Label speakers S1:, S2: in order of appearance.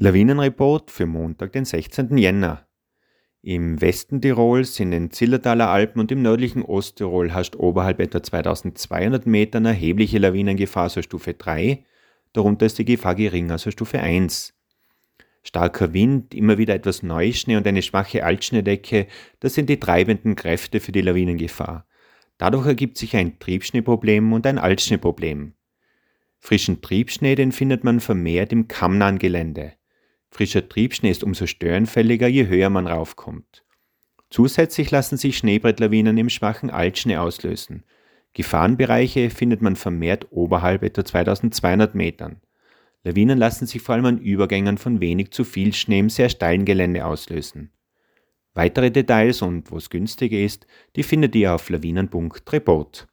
S1: Lawinenreport für Montag, den 16. Jänner. Im Westen Tirols, in den Zillertaler Alpen und im nördlichen Osttirol herrscht oberhalb etwa 2200 Metern erhebliche Lawinengefahr, also Stufe 3. Darunter ist die Gefahr gering, also Stufe 1. Starker Wind, immer wieder etwas Neuschnee und eine schwache Altschneedecke, das sind die treibenden Kräfte für die Lawinengefahr. Dadurch ergibt sich ein Triebschneeproblem und ein Altschneeproblem. Frischen Triebschnee, den findet man vermehrt im kammnahen Gelände. Frischer Triebschnee ist umso störanfälliger, je höher man raufkommt. Zusätzlich lassen sich Schneebrettlawinen im schwachen Altschnee auslösen. Gefahrenbereiche findet man vermehrt oberhalb etwa 2200 Metern. Lawinen lassen sich vor allem an Übergängen von wenig zu viel Schnee im sehr steilen Gelände auslösen. Weitere Details und wo es günstiger ist, die findet ihr auf lawinen.report.